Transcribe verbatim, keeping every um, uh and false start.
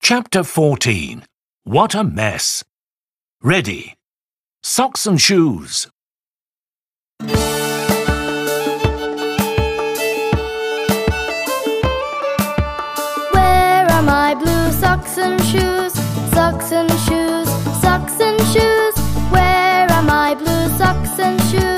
Chapter fourteen. What a mess! Ready. Socks and shoes. Where are my blue socks and shoes? Socks and shoes, socks and shoes. Where are my blue socks and shoes?